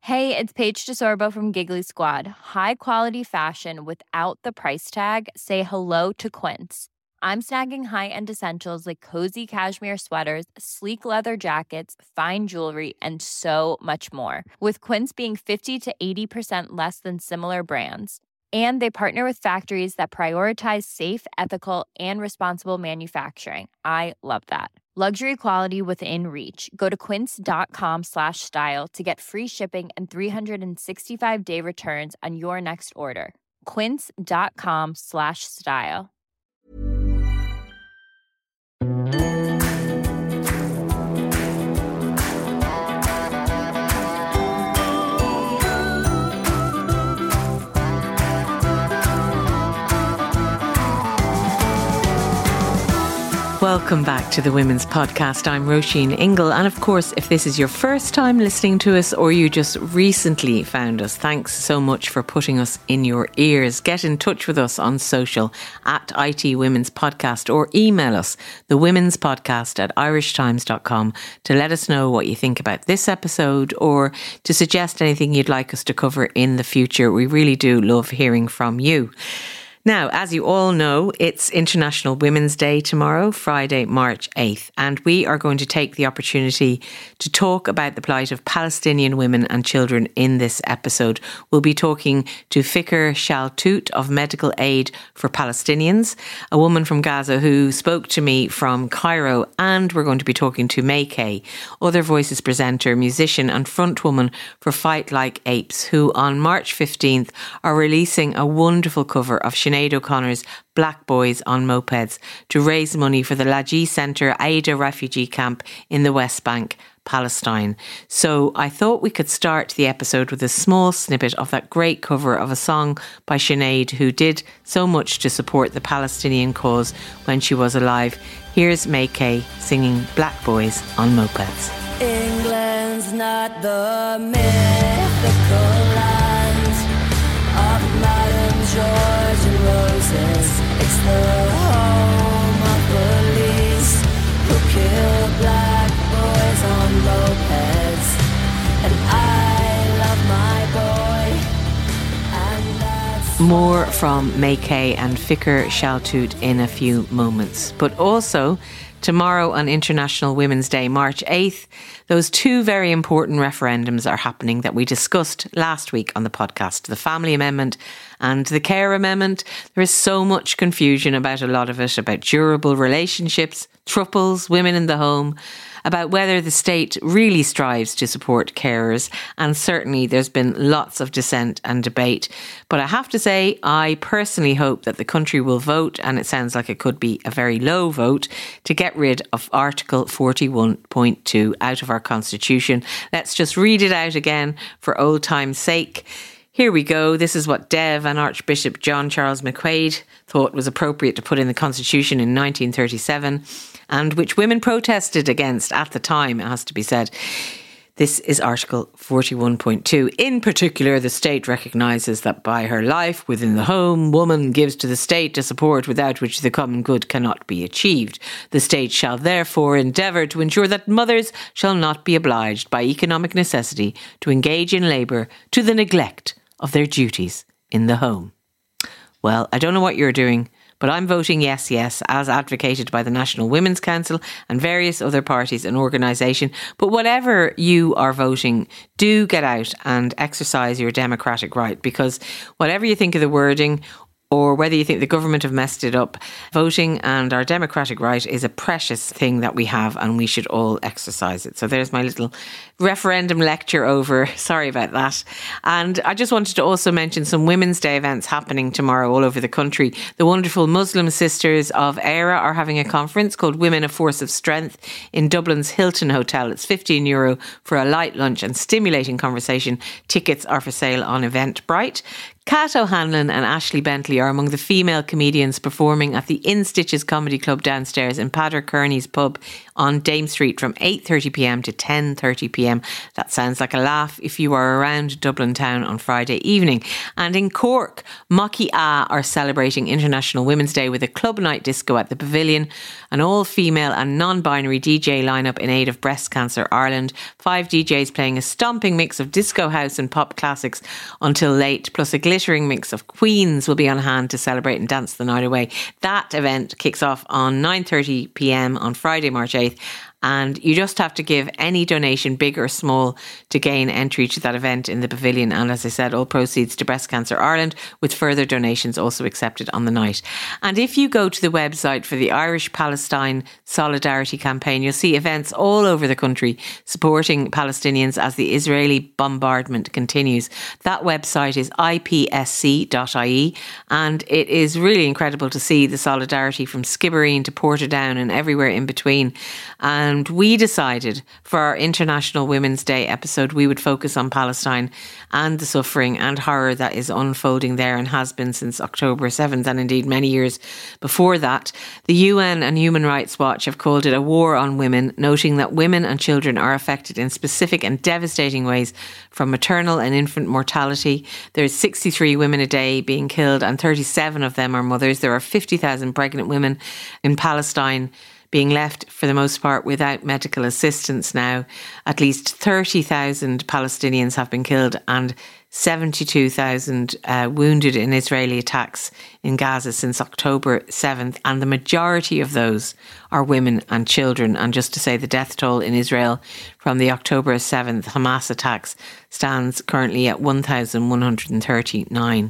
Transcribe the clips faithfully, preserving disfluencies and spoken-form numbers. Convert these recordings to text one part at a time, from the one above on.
Hey, it's Paige DeSorbo from Giggly Squad. High quality fashion without the price tag. Say hello to Quince. I'm snagging high-end essentials like cozy cashmere sweaters, sleek leather jackets, fine jewelry, and so much more. With Quince being fifty to eighty percent less than similar brands. And they partner with factories that prioritize safe, ethical, and responsible manufacturing. I love that. Luxury quality within reach. Go to quince.com slash style to get free shipping and three sixty-five day returns on your next order. Quince.com slash style. Welcome back to the Women's Podcast. I'm Roisin Ingle. And of course, if this is your first time listening to us or you just recently found us, thanks so much for putting us in your ears. Get in touch with us on social at I T Women's Podcast or email us, the Women's Podcast at irish times dot com, to let us know what you think about this episode or to suggest anything you'd like us to cover in the future. We really do love hearing from you. Now, as you all know, it's International Women's Day tomorrow, Friday, March eighth, and we are going to take the opportunity to talk about the plight of Palestinian women and children in this episode. We'll be talking to Fikr Shaltut of Medical Aid for Palestinians, a woman from Gaza who spoke to me from Cairo, and we're going to be talking to May Kay, Other Voices presenter, musician and frontwoman for Fight Like Apes, who on March fifteenth are releasing a wonderful cover of Sinead O'Connor's Black Boys on Mopeds to raise money for the Lajee Centre Aida refugee camp in the West Bank, Palestine. So I thought we could start the episode with a small snippet of that great cover of a song by Sinead, who did so much to support the Palestinian cause when she was alive. Here's May Kay singing Black Boys on Mopeds. England's not the mythical land of Madame George and Roses. It's the home of police who kill black boys on mopeds. And I love my boy, and that's more from May Kay and Fikr Shaltut in a few moments. But also, tomorrow on International Women's Day, March eighth, those two very important referendums are happening that we discussed last week on the podcast, the Family Amendment and the Care Amendment. There is so much confusion about a lot of it, about durable relationships, thruples, women in the home, about whether the state really strives to support carers. And certainly there's been lots of dissent and debate. But I have to say, I personally hope that the country will vote, and it sounds like it could be a very low vote, to get rid of Article forty-one point two out of our Constitution. Let's just read it out again for old time's sake. Here we go. This is what Dev and Archbishop John Charles McQuaid thought was appropriate to put in the Constitution in nineteen thirty-seven, and which women protested against at the time, it has to be said. This is Article forty-one point two. In particular, the state recognises that by her life within the home, woman gives to the state a support without which the common good cannot be achieved. The state shall therefore endeavour to ensure that mothers shall not be obliged by economic necessity to engage in labour to the neglect of their duties in the home. Well, I don't know what you're doing, but I'm voting yes, yes, as advocated by the National Women's Council and various other parties and organisations. But whatever you are voting, do get out and exercise your democratic right, because whatever you think of the wording, or whether you think the government have messed it up, voting and our democratic right is a precious thing that we have, and we should all exercise it. So there's my little referendum lecture over. Sorry about that. And I just wanted to also mention some Women's Day events happening tomorrow all over the country. The wonderful Muslim Sisters of Eire are having a conference called Women a Force of Strength in Dublin's Hilton Hotel. It's fifteen euro for a light lunch and stimulating conversation. Tickets are for sale on Eventbrite. Kat O'Hanlon and Ashley Bentley are among the female comedians performing at the In Stitches Comedy Club downstairs in Padder Kearney's pub on Dame Street from eight thirty p.m. to ten thirty p.m. That sounds like a laugh if you are around Dublin town on Friday evening. And in Cork, Maki A are celebrating International Women's Day with a club night disco at the Pavilion, an all-female and non-binary D J lineup in aid of Breast Cancer Ireland. Five D Js playing a stomping mix of disco, house and pop classics until late, plus a glittering mix of queens will be on hand to celebrate and dance the night away. That event kicks off on nine thirty p.m. on Friday, March eighth. And you just have to give any donation, big or small, to gain entry to that event in the Pavilion. And as I said, all proceeds to Breast Cancer Ireland, with further donations also accepted on the night. And if you go to the website for the Irish Palestine Solidarity Campaign, you'll see events all over the country supporting Palestinians as the Israeli bombardment continues. That website is I P S C dot I E, and it is really incredible to see the solidarity from Skibbereen to Portadown and everywhere in between. And And we decided for our International Women's Day episode, we would focus on Palestine and the suffering and horror that is unfolding there and has been since October seventh, and indeed many years before that. The U N and Human Rights Watch have called it a war on women, noting that women and children are affected in specific and devastating ways from maternal and infant mortality. There's sixty-three women a day being killed and thirty-seven of them are mothers. There are fifty thousand pregnant women in Palestine being left for the most part without medical assistance now. At least thirty thousand Palestinians have been killed and seventy-two thousand uh, wounded in Israeli attacks in Gaza since October seventh. And the majority of those are women and children. And just to say, the death toll in Israel from the October seventh Hamas attacks stands currently at one thousand one hundred thirty-nine.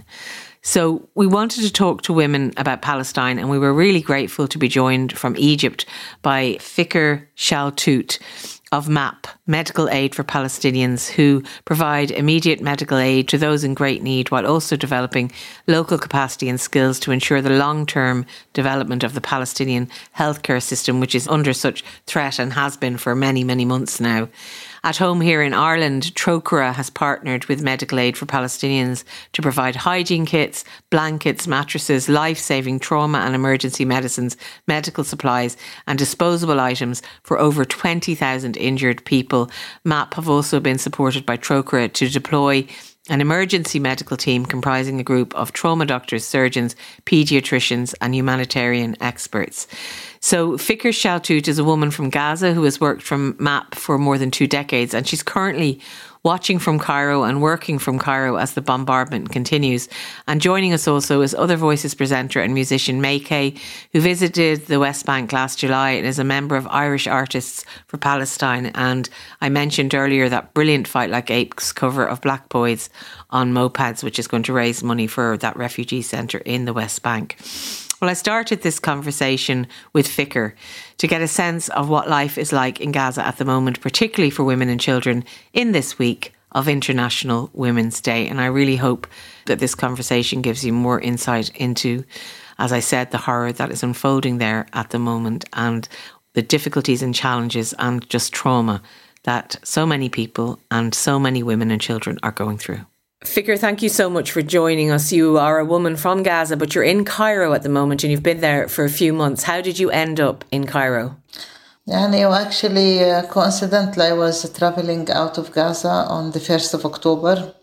So we wanted to talk to women about Palestine, and we were really grateful to be joined from Egypt by Fikr Shaltut of MAP, Medical Aid for Palestinians, who provide immediate medical aid to those in great need while also developing local capacity and skills to ensure the long-term development of the Palestinian healthcare system, which is under such threat and has been for many, many months now. At home here in Ireland, Trócaire has partnered with Medical Aid for Palestinians to provide hygiene kits, blankets, mattresses, life-saving trauma and emergency medicines, medical supplies and disposable items for over twenty thousand injured people. MAP have also been supported by Trócaire to deploy an emergency medical team comprising a group of trauma doctors, surgeons, paediatricians and humanitarian experts. So Fikr Shaltut is a woman from Gaza who has worked from MAP for more than two decades, and she's currently watching from Cairo and working from Cairo as the bombardment continues. And joining us also is Other Voices presenter and musician May Kay, who visited the West Bank last July and is a member of Irish Artists for Palestine. And I mentioned earlier that brilliant Fight Like Apes cover of Black Boys on Mopeds, which is going to raise money for that refugee centre in the West Bank. Well, I started this conversation with Fikr to get a sense of what life is like in Gaza at the moment, particularly for women and children in this week of International Women's Day. And I really hope that this conversation gives you more insight into, as I said, the horror that is unfolding there at the moment and the difficulties and challenges and just trauma that so many people and so many women and children are going through. Fikr, thank you so much for joining us. You are a woman from Gaza, but you're in Cairo at the moment and you've been there for a few months. How did you end up in Cairo? Yeah, no, actually, uh, coincidentally, I was traveling out of Gaza on the first of October.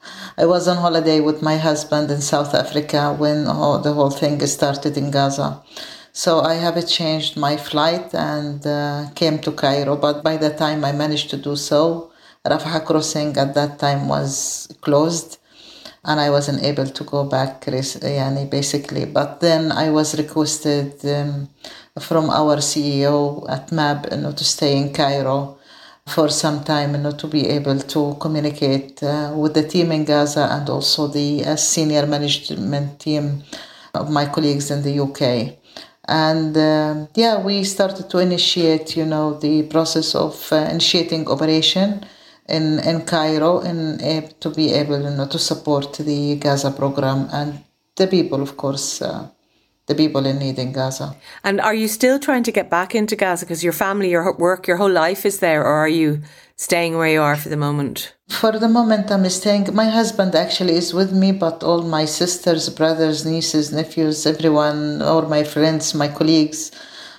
I was on holiday with my husband in South Africa when oh, the whole thing started in Gaza. So I have changed my flight and uh, came to Cairo. But by the time I managed to do so, Rafah crossing at that time was closed and I wasn't able to go back basically. But then I was requested um, from our C E O at MAP you know, to stay in Cairo for some time you know, to be able to communicate uh, with the team in Gaza and also the uh, senior management team of my colleagues in the U K. And uh, yeah, we started to initiate, you know, the process of uh, initiating operation in, in Cairo and uh, to be able, you know, to support the Gaza program and the people, of course, uh, the people in need in Gaza. And are you still trying to get back into Gaza because your family, your work, your whole life is there, or are you staying where you are for the moment? For the moment, I'm staying. My husband actually is with me, but all my sisters, brothers, nieces, nephews, everyone, all my friends, my colleagues,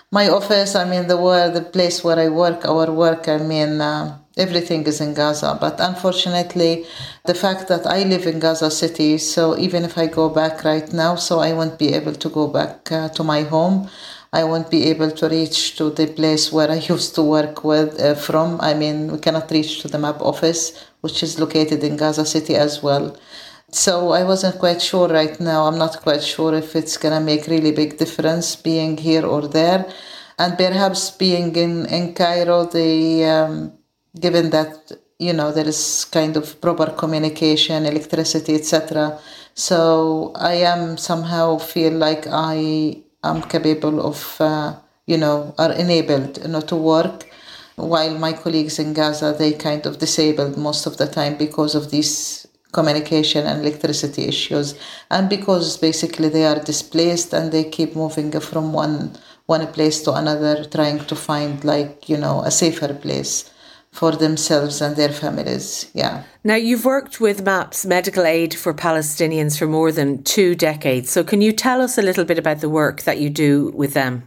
My office, I mean, the word, the place where I work, our work, I mean, uh, everything is in Gaza. But unfortunately, the fact that I live in Gaza City, so even if I go back right now, so I won't be able to go back uh, to my home. I won't be able to reach to the place where I used to work with uh, from. I mean, we cannot reach to the MAP office, which is located in Gaza City as well. So I wasn't quite sure right now. I'm not quite sure if it's going to make really big difference being here or there. And perhaps being in, in Cairo, the um, given that, you know, there is kind of proper communication, electricity, et cetera. So I am somehow feel like I am capable of, uh, you know, are enabled, you know, to work, while my colleagues in Gaza, they kind of disabled most of the time because of these communication and electricity issues, and because basically they are displaced and they keep moving from one one place to another, trying to find, like, you know, a safer place for themselves and their families. Yeah. Now, you've worked with MAP's Medical Aid for Palestinians for more than two decades. So can you tell us a little bit about the work that you do with them?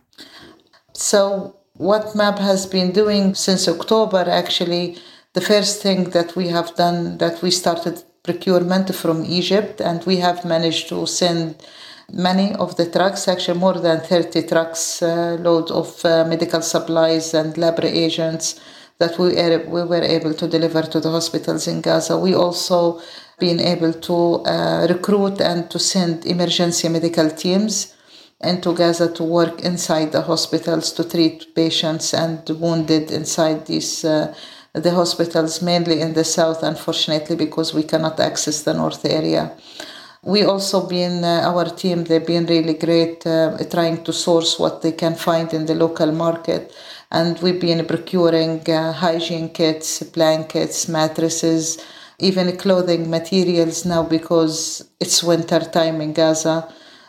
So what MAP has been doing since October, actually, the first thing that we have done, that we started procurement from Egypt, and we have managed to send many of the trucks, actually more than thirty trucks, uh, load of uh, medical supplies and lab reagents that we, are, we were able to deliver to the hospitals in Gaza. We also been able to uh, recruit and to send emergency medical teams into Gaza to work inside the hospitals to treat patients and wounded inside these uh, the hospitals, mainly in the south, unfortunately, because we cannot access the north area. We also been, uh, our team, they've been really great uh, trying to source what they can find in the local market. And we've been procuring uh, hygiene kits, blankets, mattresses, even clothing materials now because it's winter time in Gaza.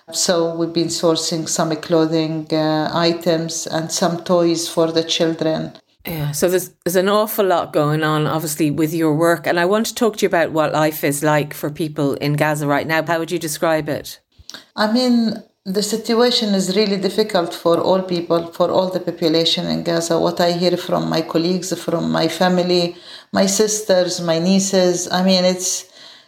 So we've been sourcing some clothing uh, items and some toys for the children. Yeah, so there's, there's an awful lot going on, obviously, with your work. And I want to talk to you about what life is like for people in Gaza right now. How would you describe it? I mean, the situation is really difficult for all people, for all the population in Gaza. What I hear from my colleagues, from my family, my sisters, my nieces, I mean, it's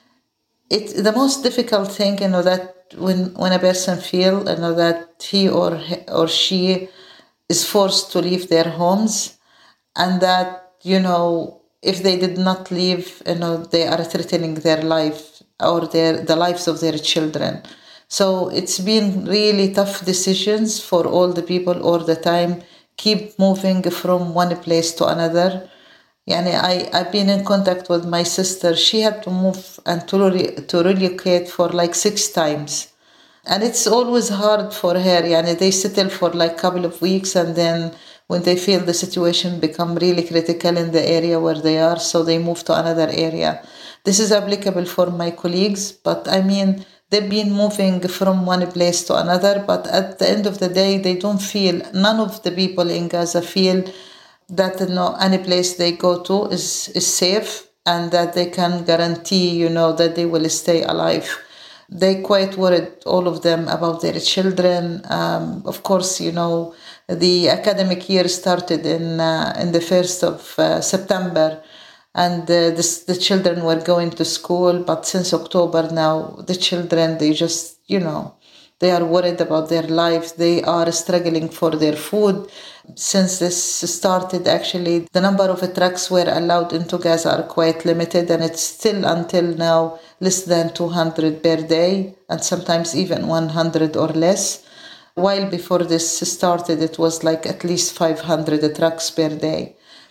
it's the most difficult thing, you know, that when, when a person feels, you know, that he or or she is forced to leave their homes, and that, you know, if they did not leave, you know, they are threatening their life or their the lives of their children. So it's been really tough decisions for all the people all the time, keep moving from one place to another. Yani I, I've been in contact with my sister. She had to move and to, re- to relocate for like six times. And it's always hard for her. Yani they settle for like a couple of weeks, and then when they feel the situation become really critical in the area where they are, so they move to another area. This is applicable for my colleagues, but I mean, they've been moving from one place to another, but at the end of the day, they don't feel, none of the people in Gaza feel that, you know, any place they go to is, is safe and that they can guarantee, you know, that they will stay alive. They quite worried, all of them, about their children. Um, of course, you know, the academic year started in uh, in the first of uh, September, and uh, this, the children were going to school. But since October now, the children, they just, you know, they are worried about their lives. They are struggling for their food. Since this started, actually, the number of trucks were allowed into Gaza are quite limited, and it's still until now less than two hundred per day, and sometimes even one hundred or less. While before this started, it was like at least five hundred trucks per day.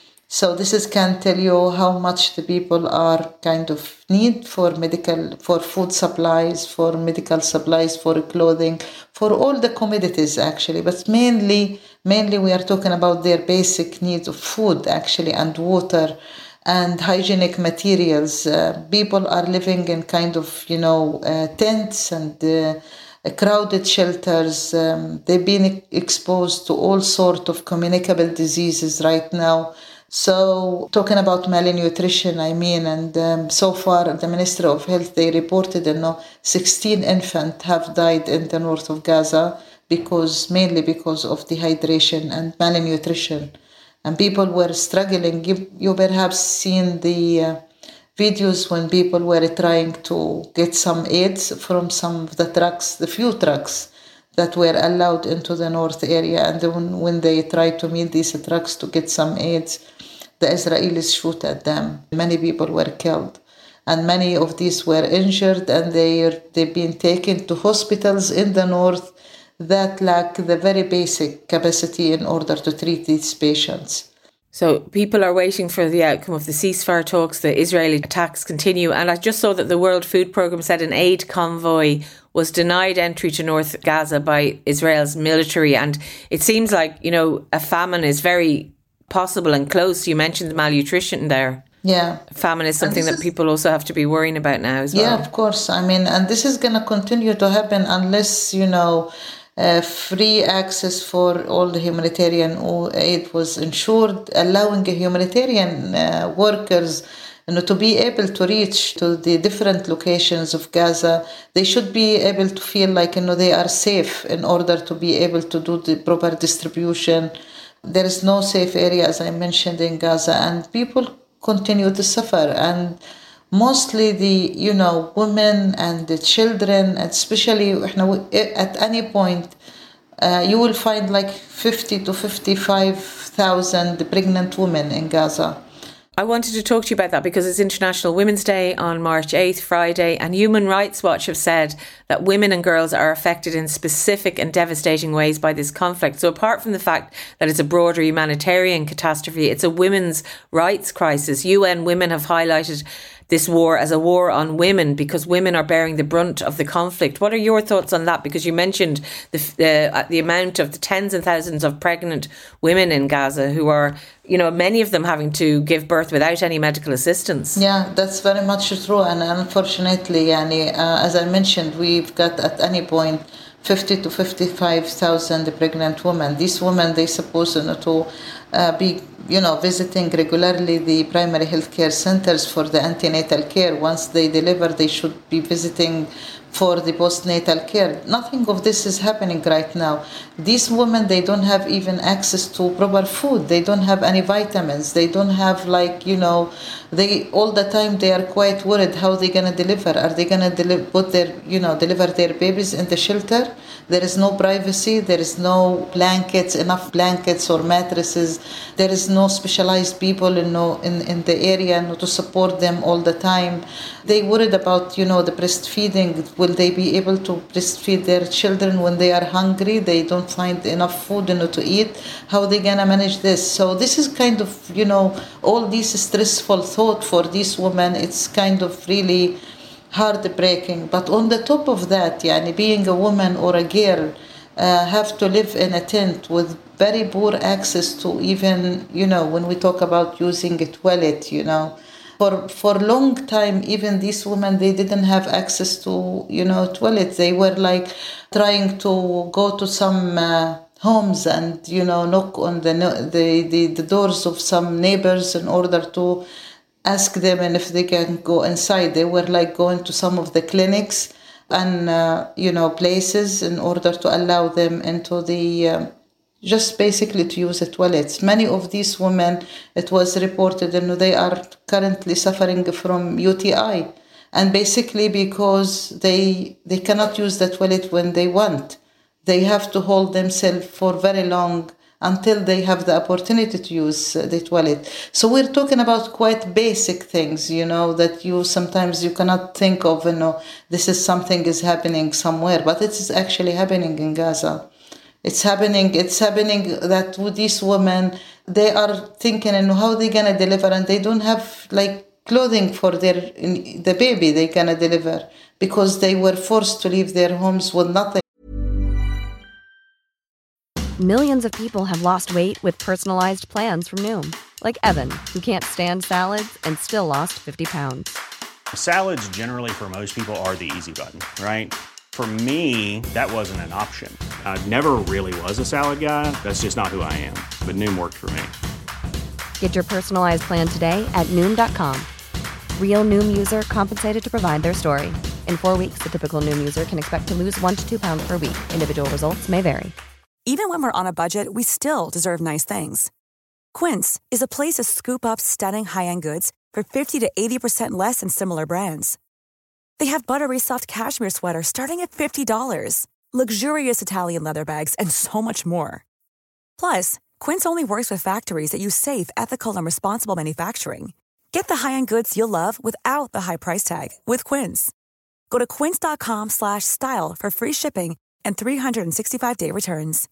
So this is can tell you how much the people are kind of need for medical, for food supplies, for medical supplies, for clothing, for all the commodities actually. But mainly, mainly we are talking about their basic needs of food actually, and water and hygienic materials. Uh, people are living in kind of, you know, uh, tents and uh, crowded shelters. Um, they've been exposed to all sorts of communicable diseases right now. So talking about malnutrition, I mean, and um, so far the Ministry of Health, they reported, you know, sixteen infants have died in the north of Gaza because mainly because of dehydration and malnutrition. And people were struggling. You, you perhaps seen the uh, videos when people were trying to get some aids from some of the trucks, the few trucks that were allowed into the north area. And then when they tried to meet these trucks to get some aids, the Israelis shoot at them. Many people were killed. And many of these were injured, and they, they've been taken to hospitals in the north that lack the very basic capacity in order to treat these patients. So people are waiting for the outcome of the ceasefire talks. The Israeli attacks continue. And I just saw that the World Food Programme said an aid convoy was denied entry to North Gaza by Israel's military. And it seems like, you know, a famine is very possible and close. You mentioned the malnutrition there. Yeah. Famine is something that is, people also have to be worrying about now as well. Yeah, of course. I mean, and this is going to continue to happen unless, you know, uh, free access for all the humanitarian aid was ensured, allowing humanitarian uh, workers, you know, to be able to reach to the different locations of Gaza. They should be able to feel like, you know, they are safe in order to be able to do the proper distribution. There is no safe area, as I mentioned, in Gaza, and people continue to suffer, and mostly the, you know, women and the children, and especially at any point, uh, you will find like fifty to fifty-five thousand pregnant women in Gaza. I wanted to talk to you about that because it's International Women's Day on March eighth, Friday, and Human Rights Watch have said that women and girls are affected in specific and devastating ways by this conflict. So apart from the fact that it's a broader humanitarian catastrophe, it's a women's rights crisis. U N Women have highlighted this war as a war on women because women are bearing the brunt of the conflict. What are your thoughts on that? Because you mentioned the the, the amount of the tens and thousands of pregnant women in Gaza who are, you know, many of them having to give birth without any medical assistance. Yeah, that's very much true. And unfortunately, yani, uh, as I mentioned, we've got at any point fifty to fifty-five thousand pregnant women. These women, they supposed, you know, to uh, be, you know, visiting regularly the primary healthcare centers for the antenatal care. Once they deliver, they should be visiting for the postnatal care. Nothing of this is happening right now. These women, they don't have even access to proper food. They don't have any vitamins. They don't have, like, you know, they all the time they are quite worried how they're gonna deliver. Are they gonna deliver, put their, you know, deliver their babies in the shelter? There is no privacy. There is no blankets, enough blankets or mattresses. There is no specialized people in no in, in the area, you know, to support them all the time. They worried about, you know, the breastfeeding. Will they be able to breastfeed their children when they are hungry? They don't find enough food, you know, to eat. How are they gonna manage this? So this is kind of, you know, all these stressful thought for these women. It's kind of really heartbreaking. But on the top of that, yani, being a woman or a girl, uh, have to live in a tent with very poor access to even, you know, when we talk about using a toilet, you know, for for a long time, even these women, they didn't have access to, you know, toilets. They were like trying to go to some uh, homes and, you know, knock on the, the the the doors of some neighbors in order to ask them and if they can go inside. They were like going to some of the clinics and, uh, you know, places in order to allow them into the, um, just basically to use the toilets. Many of these women, it was reported, you know, they are currently suffering from U T I. And basically because they they cannot use the toilet when they want. They have to hold themselves for very long until they have the opportunity to use the toilet. So we're talking about quite basic things, you know, that you sometimes you cannot think of, you know, this is something is happening somewhere, but it is actually happening in Gaza. It's happening, it's happening that with these women, they are thinking, and how they're going to deliver, and they don't have like clothing for their the baby they're going to deliver because they were forced to leave their homes with nothing. Millions of people have lost weight with personalized plans from Noom. Like Evan, who can't stand salads and still lost fifty pounds. Salads generally for most people are the easy button, right? For me, that wasn't an option. I never really was a salad guy. That's just not who I am. But Noom worked for me. Get your personalized plan today at Noom dot com. Real Noom user compensated to provide their story. In four weeks, the typical Noom user can expect to lose one to two pounds per week. Individual results may vary. Even when we're on a budget, we still deserve nice things. Quince is a place to scoop up stunning high-end goods for fifty to eighty percent less than similar brands. They have buttery soft cashmere sweaters starting at fifty dollars, luxurious Italian leather bags, and so much more. Plus, Quince only works with factories that use safe, ethical, and responsible manufacturing. Get the high-end goods you'll love without the high price tag with Quince. Go to quince.com slash style for free shipping and three sixty-five day returns.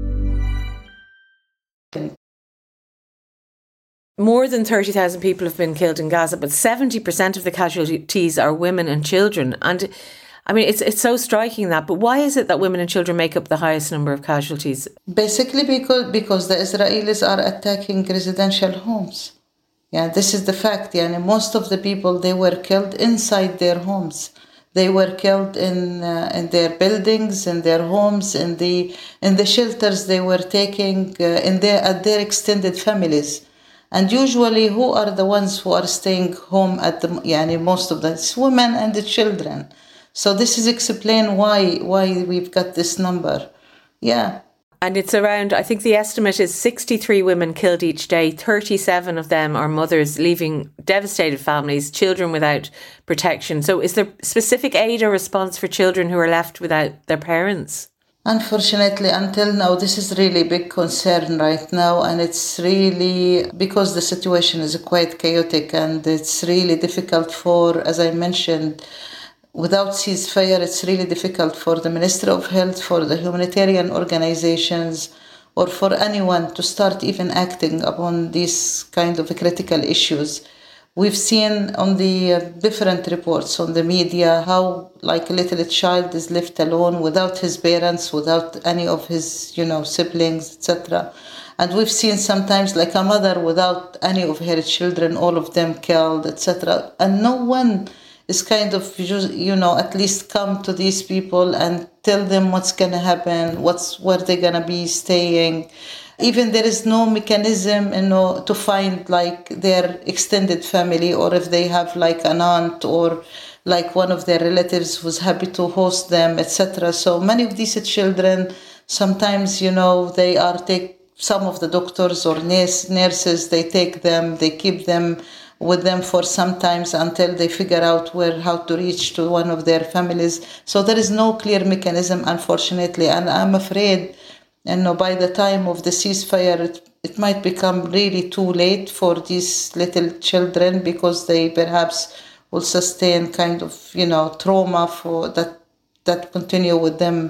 More than thirty thousand people have been killed in Gaza, but seventy percent of the casualties are women and children. And I mean, it's it's so striking that, but why is it that women and children make up the highest number of casualties? Basically because, because the Israelis are attacking residential homes. Yeah, this is the fact. Yeah, most of the people, they were killed inside their homes. They were killed in uh, in their buildings, in their homes, in the in the shelters they were taking, uh, in their at their extended families. And usually, who are the ones who are staying home at the? Yani most of the it's women and the children. So this is explain why why we've got this number. Yeah. And it's around, I think the estimate is sixty-three women killed each day. thirty-seven of them are mothers, leaving devastated families, children without protection. So is there specific aid or response for children who are left without their parents? Unfortunately, until now, this is really a big concern right now. And it's really, because the situation is quite chaotic and it's really difficult for, as I mentioned, without ceasefire, it's really difficult for the Ministry of Health, for the humanitarian organizations, or for anyone to start even acting upon these kind of critical issues. We've seen on the uh, different reports on the media how like a little child is left alone without his parents, without any of his, you know, siblings, et cetera. And we've seen sometimes like a mother without any of her children, all of them killed, et cetera. And no one is kind of, you know, at least come to these people and tell them what's going to happen, what's where they're going to be staying. Even there is no mechanism, you know, to find like their extended family, or if they have like an aunt or like one of their relatives who's happy to host them, et cetera. So many of these children, sometimes, you know, they are take some of the doctors or nurse, nurses, they take them, they keep them with them for some times until they figure out where how to reach to one of their families. So there is no clear mechanism, unfortunately, and I'm afraid, you know, by the time of the ceasefire, it, it might become really too late for these little children, because they perhaps will sustain kind of, you know, trauma for that that continue with them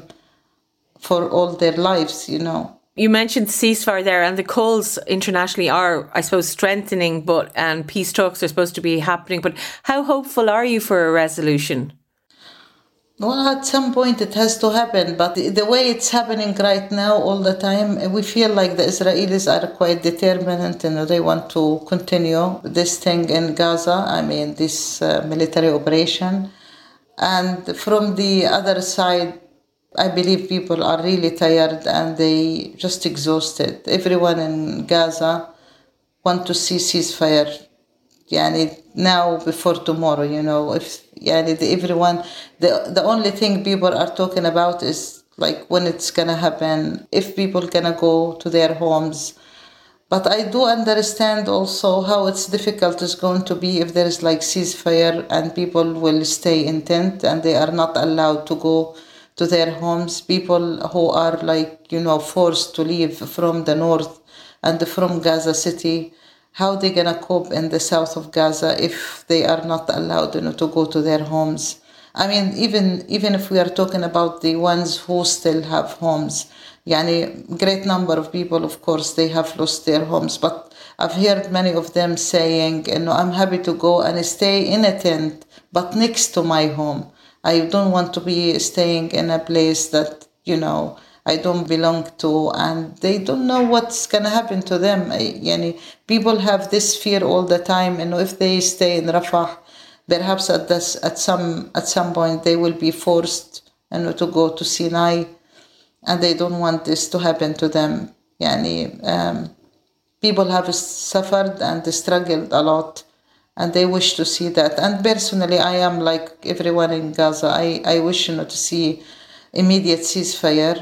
for all their lives, you know. You mentioned ceasefire there, and the calls internationally are, I suppose, strengthening, but and peace talks are supposed to be happening. But how hopeful are you for a resolution? Well, at some point it has to happen, but the, the way it's happening right now all the time, we feel like the Israelis are quite determined, and you know, they want to continue this thing in Gaza, I mean, this uh, military operation. And from the other side, I believe people are really tired and they just exhausted. Everyone in Gaza want to see ceasefire. Yani now before tomorrow, you know, if yani the, everyone, the the only thing people are talking about is like when it's gonna happen, if people gonna go to their homes. But I do understand also how it's difficult it's going to be if there is like ceasefire and people will stay in tent and they are not allowed to go to their homes. People who are like, you know, forced to leave from the north and from Gaza City, how they gonna cope in the south of Gaza if they are not allowed, you know, to go to their homes? I mean, even even if we are talking about the ones who still have homes, yani great number of people, of course, they have lost their homes. But I've heard many of them saying, you know, I'm happy to go and stay in a tent, but next to my home. I don't want to be staying in a place that, you know, I don't belong to, and they don't know what's going to happen to them. Yani, people have this fear all the time, and if they stay in Rafah, perhaps at this, at some at some point they will be forced, you know, to go to Sinai, and they don't want this to happen to them. Yani, um, people have suffered and struggled a lot and they wish to see that. And personally, I am like everyone in Gaza. I, I wish, you know, to see immediate ceasefire.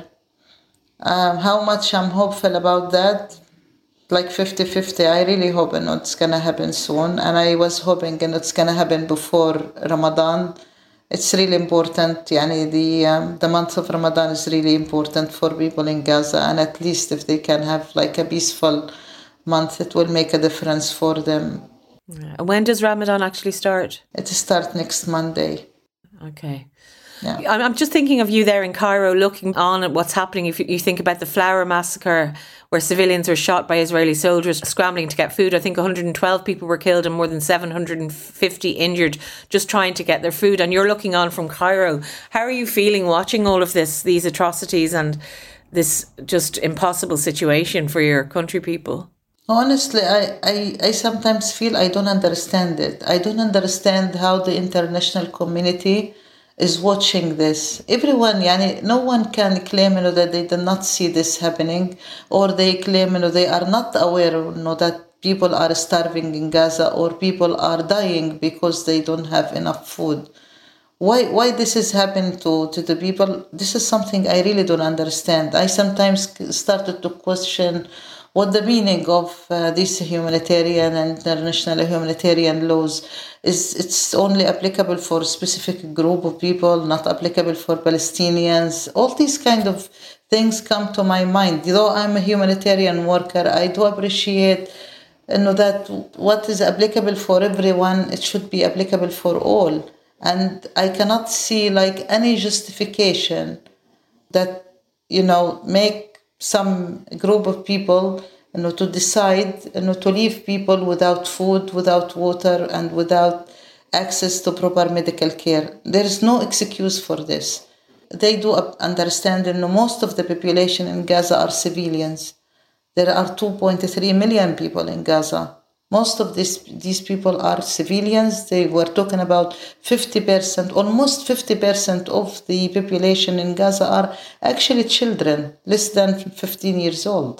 Um, how much I'm hopeful about that? Like fifty-fifty. I really hope, you know, it's going to happen soon. And I was hoping, you know, it's going to happen before Ramadan. It's really important. Yani the um, the month of Ramadan is really important for people in Gaza, and at least if they can have like a peaceful month, it will make a difference for them. Yeah. When does Ramadan actually start? It starts next Monday. Okay. Yeah. I'm just thinking of you there in Cairo, looking on at what's happening. If you think about the Flower massacre, where civilians were shot by Israeli soldiers scrambling to get food. I think one hundred twelve people were killed and more than seven hundred fifty injured just trying to get their food. And you're looking on from Cairo. How are you feeling watching all of this, these atrocities and this just impossible situation for your country people? Honestly, I, I, I sometimes feel I don't understand it. I don't understand how the international community is watching this. Everyone, yani, no one can claim, you know, that they did not see this happening, or they claim, you know, they are not aware, you know, that people are starving in Gaza or people are dying because they don't have enough food. Why why this is happening to, to the people? This is something I really don't understand. I sometimes started to question what the meaning of uh, these humanitarian and international humanitarian laws is. It's only applicable for a specific group of people, not applicable for Palestinians. All these kind of things come to my mind. Though I'm a humanitarian worker, I do appreciate, you know, that what is applicable for everyone, it should be applicable for all. And I cannot see like any justification that, you know, make some group of people, you know, to decide, you know, to leave people without food, without water, and without access to proper medical care. There is no excuse for this. They do understand that, you know, most of the population in Gaza are civilians. There are two point three million people in Gaza. Most of these these people are civilians. They were talking about fifty percent, almost fifty percent of the population in Gaza are actually children, less than fifteen years old.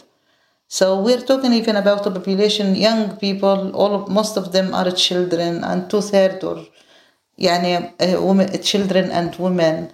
So we're talking even about the population, young people, all of, most of them are children, and two-thirds or yani, uh, women, children and women.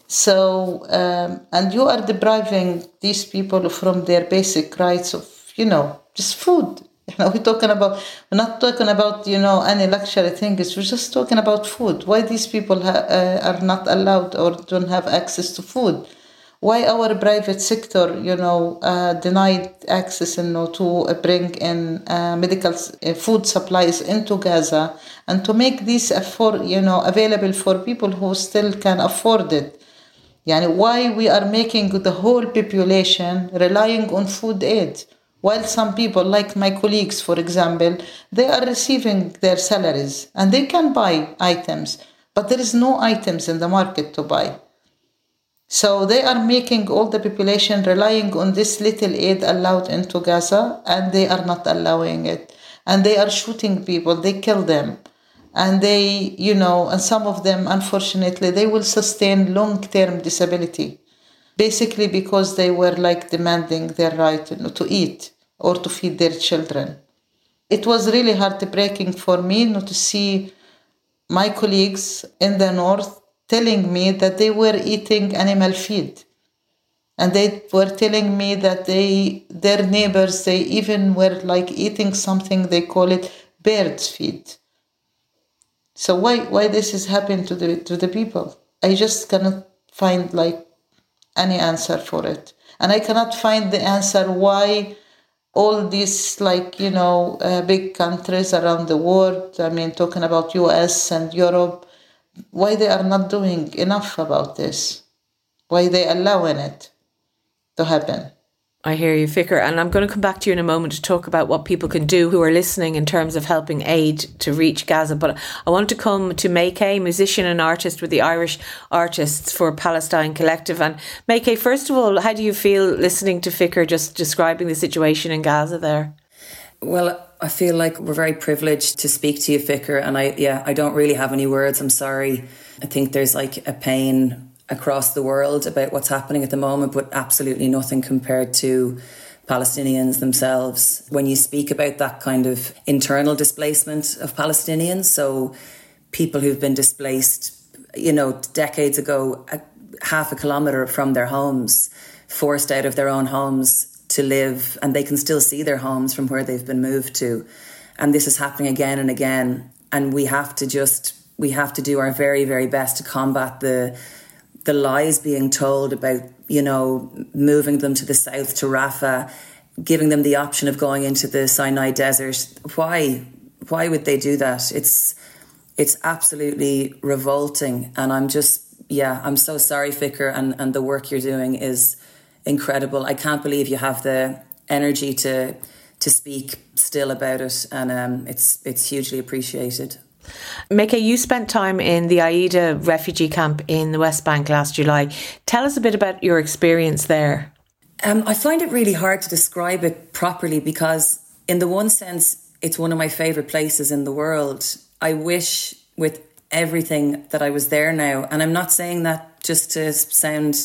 So, um, and you are depriving these people from their basic rights of, you know, just food. You know, we're talking about, we're not talking about, you know, any luxury things. We're just talking about food. Why these people ha- uh, are not allowed or don't have access to food? Why our private sector, you know, uh, denied access, you know, to uh, bring in uh, medical uh, food supplies into Gaza and to make these afford, you know, available for people who still can afford it? Yani, why we are making the whole population relying on food aid? While some people, like my colleagues, for example, they are receiving their salaries and they can buy items, but there is no items in the market to buy. So they are making all the population relying on this little aid allowed into Gaza, and they are not allowing it. And they are shooting people, they kill them. And they, you know, and some of them, unfortunately, they will sustain long-term disability. Basically because they were like demanding their right, you know, to eat or to feed their children. It was really heartbreaking for me, you know, to see my colleagues in the north telling me that they were eating animal feed. And they were telling me that they, their neighbors, they even were like eating something, they call it bird's feed. So why why this is happening to the to the people? I just cannot find like any answer for it. And I cannot find the answer why all these, like, you know, uh, big countries around the world, I mean, talking about U S and Europe, why they are not doing enough about this, why they allowing it to happen. I hear you, Fikr, and I'm going to come back to you in a moment to talk about what people can do who are listening in terms of helping aid to reach Gaza. But I want to come to Mayke, musician and artist with the Irish Artists for Palestine Collective. And Mayke, first of all, how do you feel listening to Fikr just describing the situation in Gaza there? Well, I feel like we're very privileged to speak to you, Fikr, and I, yeah, I don't really have any words. I'm sorry. I think there's like a pain across the world about what's happening at the moment, but absolutely nothing compared to Palestinians themselves when you speak about that kind of internal displacement of Palestinians. So people who've been displaced, you know, decades ago, a, half a kilometre from their homes, forced out of their own homes to live, and they can still see their homes from where they've been moved to. And this is happening again and again. And we have to just, we have to do our very, very best to combat the the lies being told about, you know, moving them to the south, to Rafah, giving them the option of going into the Sinai desert. Why? Why would they do that? It's it's absolutely revolting. And I'm just, yeah, I'm so sorry, Fikr, and, and the work you're doing is incredible. I can't believe you have the energy to to speak still about it, and um, it's it's hugely appreciated. Meke, you spent time in the Aida refugee camp in the West Bank last July. Tell us a bit about your experience there. Um, I find it really hard to describe it properly because in the one sense, it's one of my favourite places in the world. I wish with everything that I was there now, and I'm not saying that just to sound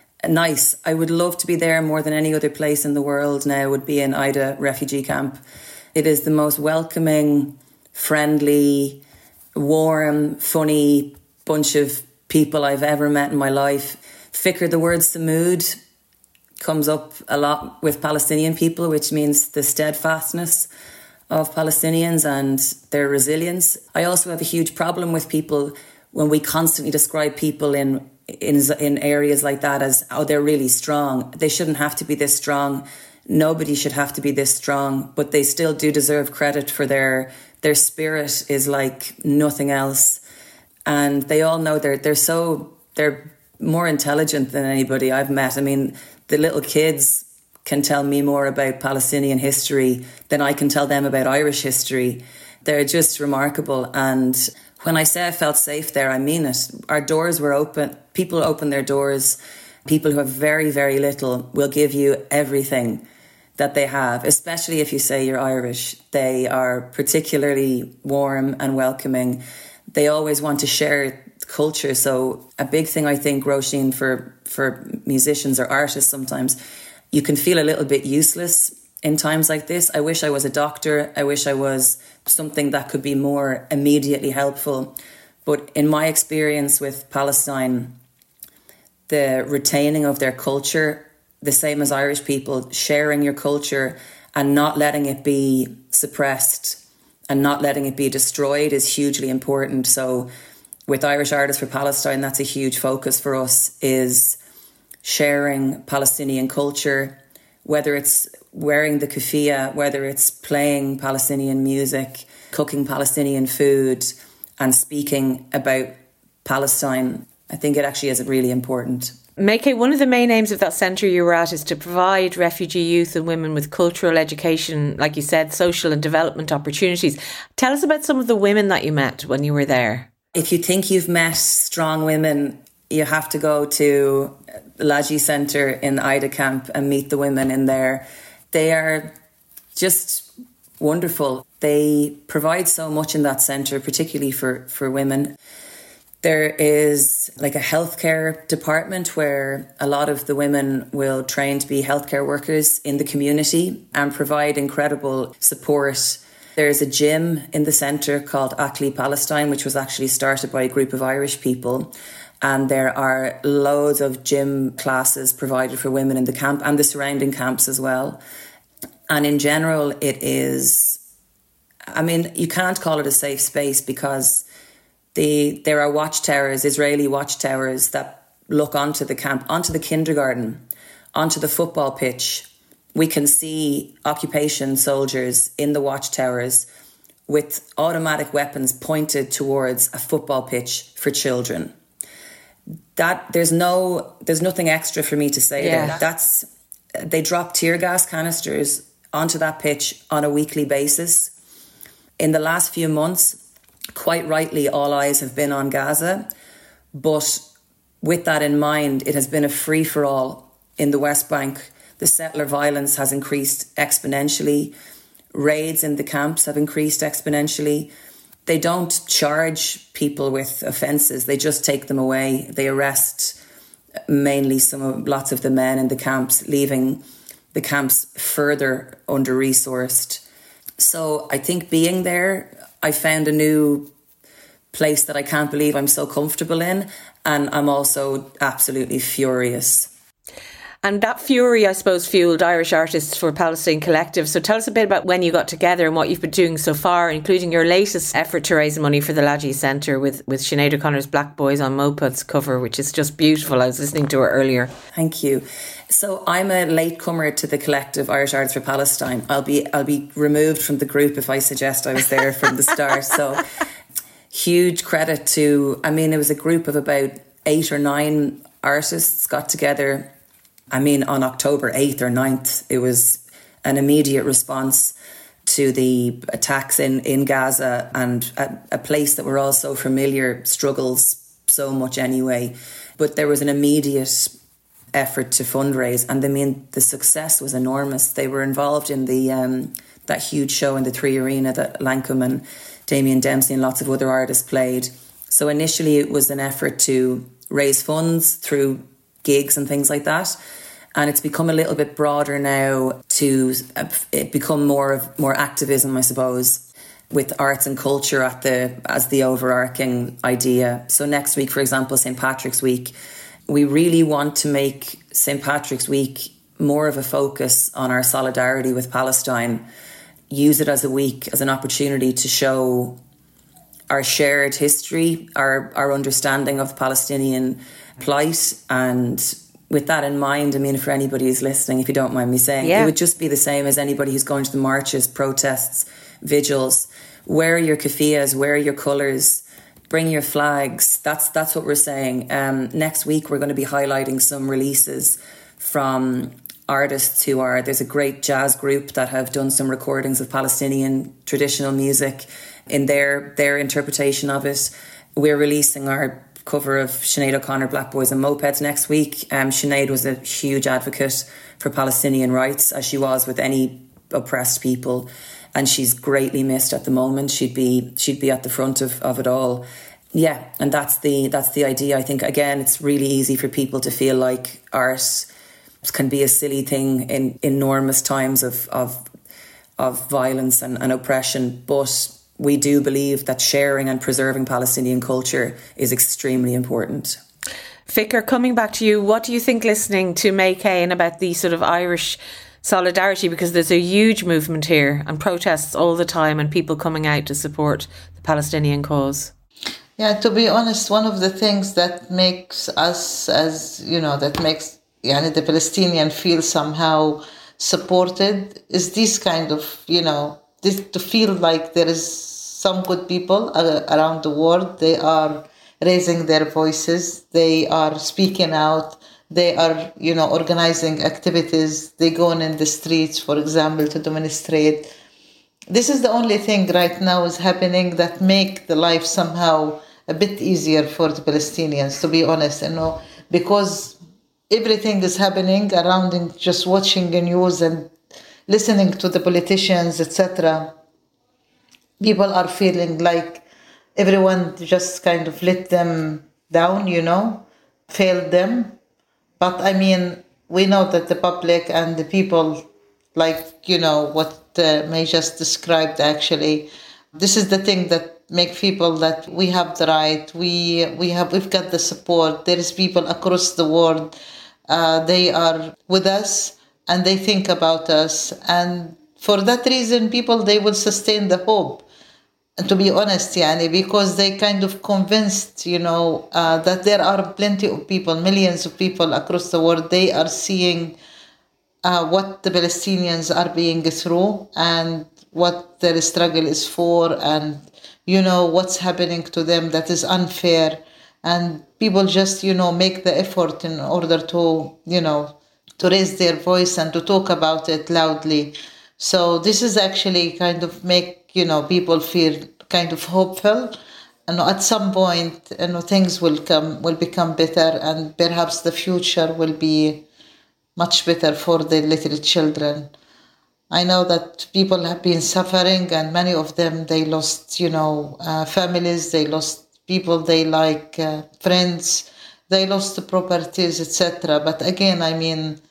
nice. I would love to be there more than any other place in the world now would be in Aida refugee camp. It is the most welcoming, friendly, warm, funny bunch of people I've ever met in my life. Fikr, the word Samud comes up a lot with Palestinian people, which means the steadfastness of Palestinians and their resilience. I also have a huge problem with people when we constantly describe people in in in areas like that as, oh, they're really strong. They shouldn't have to be this strong. Nobody should have to be this strong, but they still do deserve credit for their their spirit is like nothing else. And they all know they're they're so they're more intelligent than anybody I've met. I mean, the little kids can tell me more about Palestinian history than I can tell them about Irish history. They're just remarkable. And when I say I felt safe there, I mean it. Our doors were open. People open their doors. People who have very, very little will give you everything that they have, especially if you say you're Irish. They are particularly warm and welcoming. They always want to share culture. So a big thing, I think, Roisin, for, for musicians or artists sometimes, you can feel a little bit useless in times like this. I wish I was a doctor. I wish I was something that could be more immediately helpful. But in my experience with Palestine, the retaining of their culture, the same as Irish people, sharing your culture and not letting it be suppressed and not letting it be destroyed is hugely important. So with Irish Artists for Palestine, that's a huge focus for us, is sharing Palestinian culture, whether it's wearing the keffiyeh, whether it's playing Palestinian music, cooking Palestinian food and speaking about Palestine. I think it actually is really important. Meke, one of the main aims of that centre you were at is to provide refugee youth and women with cultural education, like you said, social and development opportunities. Tell us about some of the women that you met when you were there. If you think you've met strong women, you have to go to Laji Centre in Aida camp and meet the women in there. They are just wonderful. They provide so much in that centre, particularly for, for women. There is like a healthcare department where a lot of the women will train to be healthcare workers in the community and provide incredible support. There's a gym in the centre called Ackley Palestine, which was actually started by a group of Irish people. And there are loads of gym classes provided for women in the camp and the surrounding camps as well. And in general, it is, I mean, you can't call it a safe space because the there are watchtowers, Israeli watchtowers that look onto the camp, onto the kindergarten, onto the football pitch. We can see occupation soldiers in the watchtowers with automatic weapons pointed towards a football pitch for children. That there's no, there's nothing extra for me to say yeah. there. That's, they drop tear gas canisters onto that pitch on a weekly basis. In the last few months, quite rightly, all eyes have been on Gaza. But with that in mind, it has been a free-for-all in the West Bank. The settler violence has increased exponentially. Raids in the camps have increased exponentially. They don't charge people with offences. They just take them away. They arrest mainly some of, lots of the men in the camps, leaving the camps further under-resourced. So I think being there, I found a new place that I can't believe I'm so comfortable in. And I'm also absolutely furious. And that fury, I suppose, fueled Irish Artists for Palestine Collective. So tell us a bit about when you got together and what you've been doing so far, including your latest effort to raise money for the Laggy Centre with, with Sinead O'Connor's Black Boys on Mopeds cover, which is just beautiful. I was listening to her earlier. Thank you. So I'm a latecomer to the collective Irish Artists for Palestine. I'll be I'll be removed from the group if I suggest I was there from the start. So huge credit to, I mean, it was a group of about eight or nine artists got together. I mean, on October eighth or ninth, it was an immediate response to the attacks in, in Gaza, and a, a place that we're all so familiar struggles so much anyway. But there was an immediate effort to fundraise, and I mean, the success was enormous. They were involved in the um, that huge show in the Three Arena that Lancome and Damien Dempsey and lots of other artists played. So initially it was an effort to raise funds through gigs and things like that, and it's become a little bit broader now to uh, it become more of more activism, I suppose, with arts and culture at the as the overarching idea. So next week, for example, Saint Patrick's Week, we really want to make Saint Patrick's Week more of a focus on our solidarity with Palestine. Use it as a week, as an opportunity to show our shared history, our, our understanding of the Palestinian plight. And with that in mind, I mean, for anybody who's listening, if you don't mind me saying, yeah. It would just be the same as anybody who's going to the marches, protests, vigils. Wear your keffiyehs, wear your colours, bring your flags. That's that's what we're saying. Um, next week, we're going to be highlighting some releases from artists who are, there's a great jazz group that have done some recordings of Palestinian traditional music in their their interpretation of it. We're releasing our cover of Sinead O'Connor, Black Boys on Mopeds next week. Um, Sinead was a huge advocate for Palestinian rights, as she was with any oppressed people, and she's greatly missed at the moment. She'd be she'd be at the front of, of it all. Yeah, and that's the that's the idea. I think, again, it's really easy for people to feel like art can be a silly thing in enormous times of of, of violence and, and oppression, but we do believe that sharing and preserving Palestinian culture is extremely important. Fikr, coming back to you, what do you think, listening to May Kay and about the sort of Irish solidarity, because there's a huge movement here and protests all the time and people coming out to support the Palestinian cause? Yeah, to be honest, one of the things that makes us, as you know, that makes yani, the Palestinian feel somehow supported is this kind of, you know, this, to feel like there is some good people uh, around the world. They are raising their voices. They are speaking out. They are, you know, organizing activities. They go on in the streets, for example, to demonstrate. This is the only thing right now is happening that make the life somehow a bit easier for the Palestinians, to be honest, you know, because everything is happening around and just watching the news and listening to the politicians, et cetera. People are feeling like everyone just kind of let them down, you know, failed them. But I mean, we know that the public and the people, like, you know, what uh, May just described, actually, this is the thing that make people that we have the right, we we have, we've got the support. There is people across the world, uh, they are with us and they think about us. And for that reason, people, they will sustain the hope. And to be honest, Yani, because they kind of convinced, you know, uh, that there are plenty of people, millions of people across the world, they are seeing uh, what the Palestinians are being through and what their struggle is for, and, you know, what's happening to them that is unfair. And people just, you know, make the effort in order to, you know, to raise their voice and to talk about it loudly. So this is actually kind of make, you know, people feel kind of hopeful. And at some point, you know, things will come, will become better, and perhaps the future will be much better for the little children. I know that people have been suffering, and many of them, they lost, you know, uh, families, they lost people they like, uh, friends, they lost the properties, et cetera. But again, I mean,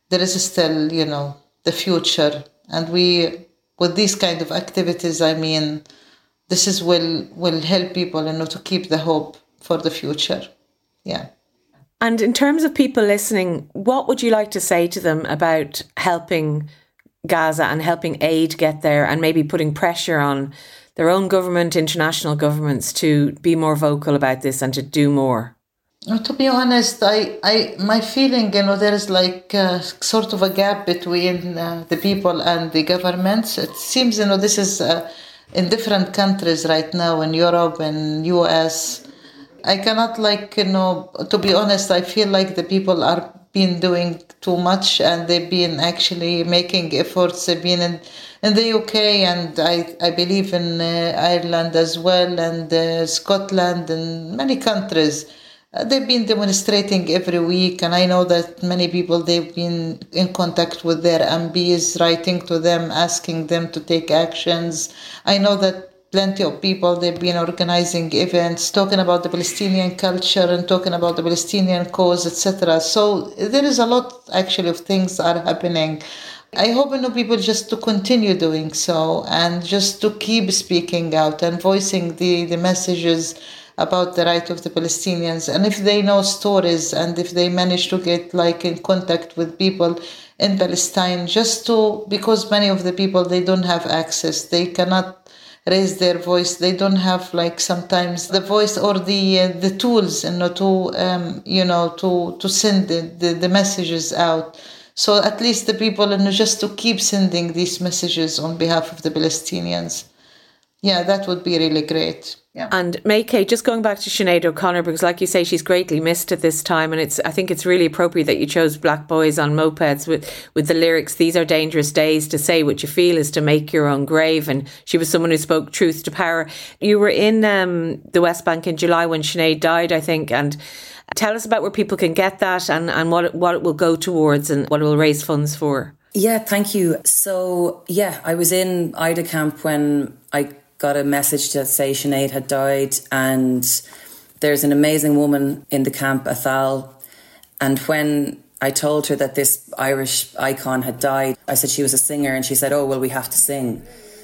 there is still, you know, the future. And we, with these kind of activities, I mean, this is will will help people, you know, to keep the hope for the future. Yeah. And in terms of people listening, what would you like to say to them about helping Gaza and helping aid get there, and maybe putting pressure on their own government, international governments, to be more vocal about this and to do more? Well, to be honest, I, I, my feeling, you know, there is like uh, sort of a gap between uh, the people and the governments. It seems, you know, this is uh, in different countries right now, in Europe and U S. I cannot, like, you know, to be honest, I feel like the people are been doing too much, and they've been actually making efforts. They've been in, in the U K, and I, I believe in uh, Ireland as well, and uh, Scotland and many countries. Uh, they've been demonstrating every week, and I know that many people, they've been in contact with their M Ps, writing to them, asking them to take actions. I know that plenty of people, they've been organizing events, talking about the Palestinian culture and talking about the Palestinian cause, et cetera. So there is a lot, actually, of things are happening. I hope, you know, people just to continue doing so, and just to keep speaking out and voicing the, the messages about the right of the Palestinians. And if they know stories, and if they manage to get like in contact with people in Palestine, just to, because many of the people, they don't have access, they cannot raise their voice, they don't have like sometimes the voice or the uh, the tools, you know, to um, you know to to send the, the, the messages out. So at least the people, you know, just to keep sending these messages on behalf of the Palestinians. Yeah, that would be really great. Yeah. And May-Kay, just going back to Sinead O'Connor, because like you say, she's greatly missed at this time, and it's I think it's really appropriate that you chose Black Boys on Mopeds with, with the lyrics, "These are dangerous days, to say what you feel is to make your own grave." And she was someone who spoke truth to power. You were in um, the West Bank in July when Sinead died, I think, and tell us about where people can get that, and, and what, it, what it will go towards and what it will raise funds for. Yeah, thank you. So, yeah, I was in Ida camp when I got a message to say Sinead had died, and there's an amazing woman in the camp, Athal, and when I told her that this Irish icon had died, I said she was a singer, and she said, "Oh, well, we have to sing."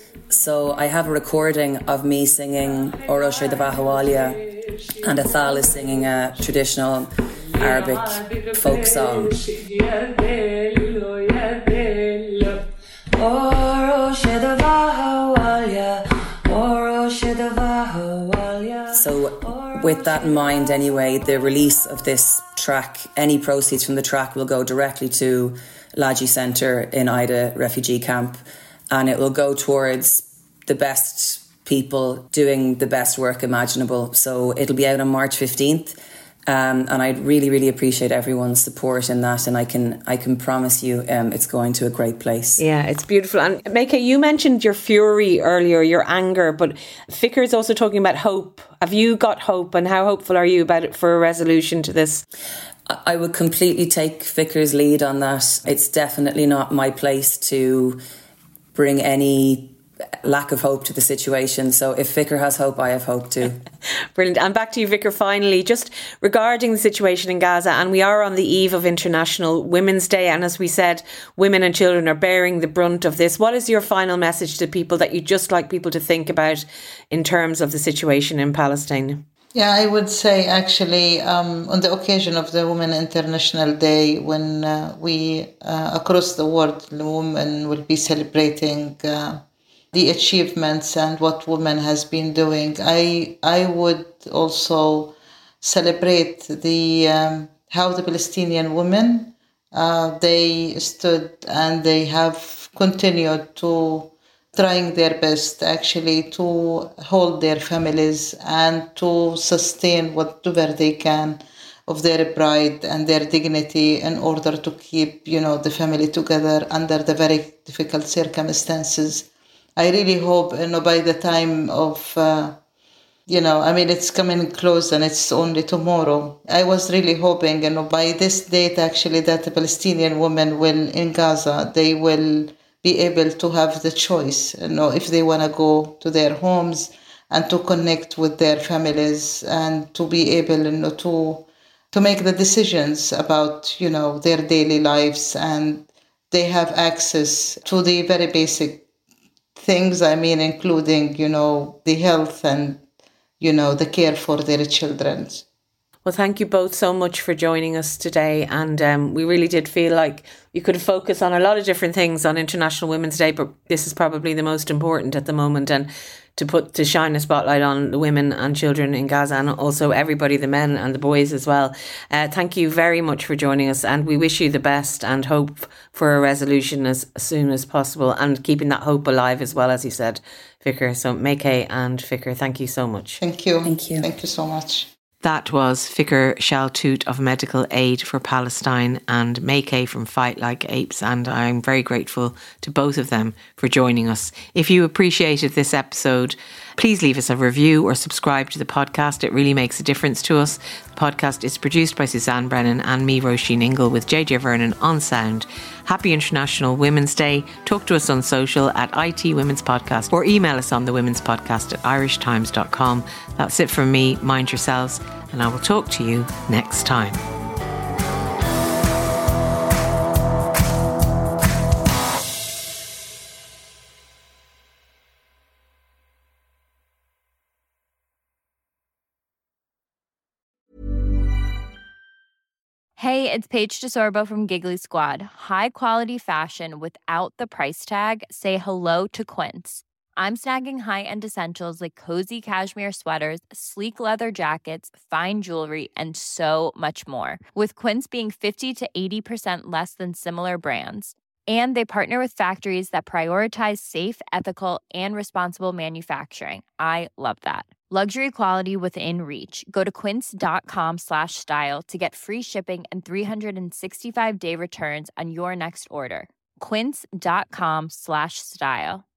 So I have a recording of me singing Oro She Davahawalia, and Athal is singing a traditional Arabic folk song. So with that in mind anyway, the release of this track, any proceeds from the track will go directly to Lagi Centre in Ida refugee camp, and it will go towards the best people doing the best work imaginable. So it'll be out on March fifteenth. Um, and I'd really, really appreciate everyone's support in that. And I can I can promise you um, it's going to a great place. Yeah, it's beautiful. And May-Kay, you mentioned your fury earlier, your anger, but Fikr is also talking about hope. Have you got hope, and how hopeful are you about it for a resolution to this? I would completely take Fikr's lead on that. It's definitely not my place to bring any lack of hope to the situation. So if Fikr has hope, I have hope too. Brilliant. And back to you, Fikr, finally, just regarding the situation in Gaza, and we are on the eve of International Women's Day, and as we said, women and children are bearing the brunt of this. What is your final message to people that you'd just like people to think about in terms of the situation in Palestine? Yeah, I would say actually um, on the occasion of the Women International Day, when uh, we uh, across the world, the women will be celebrating uh, the achievements and what women has been doing. I I would also celebrate the um, how the Palestinian women uh, they stood and they have continued to trying their best actually to hold their families and to sustain whatever they can of their pride and their dignity in order to keep, you know, the family together under the very difficult circumstances. I really hope, you know, by the time of, uh, you know, I mean, it's coming close and it's only tomorrow. I was really hoping, you know, by this date, actually, that the Palestinian women will, in Gaza, they will be able to have the choice, you know, if they want to go to their homes and to connect with their families and to be able, you know, to to make the decisions about, you know, their daily lives, and they have access to the very basic things, I mean, including, you know, the health and, you know, the care for their children. Well, thank you both so much for joining us today. And um, we really did feel like you could focus on a lot of different things on International Women's Day, but this is probably the most important at the moment. And to put to shine a spotlight on the women and children in Gaza, and also everybody, the men and the boys as well. Uh, thank you very much for joining us, and we wish you the best and hope for a resolution as soon as possible, and keeping that hope alive as well, as you said, Fikr. So Maykay and Fikr, thank you so much. Thank you. Thank you. Thank you so much. That was Fikr Shaltut of Medical Aid for Palestine and Maykay from Fight Like Apes, and I'm very grateful to both of them for joining us. If you appreciated this episode, please leave us a review or subscribe to the podcast. It really makes a difference to us. The podcast is produced by Suzanne Brennan and me, Roisin Ingle, with J J Vernon on sound. Happy International Women's Day. Talk to us on social at I T Women's Podcast, or email us on the Women's Podcast at irish times dot com. That's it from me. Mind yourselves, and I will talk to you next time. Hey, it's Paige DeSorbo from Giggly Squad. High quality fashion without the price tag. Say hello to Quince. I'm snagging high-end essentials like cozy cashmere sweaters, sleek leather jackets, fine jewelry, and so much more. With Quince being fifty to eighty percent less than similar brands. And they partner with factories that prioritize safe, ethical, and responsible manufacturing. I love that. Luxury quality within reach. Go to quince.com slash style to get free shipping and three sixty-five day returns on your next order. Quince.com slash style.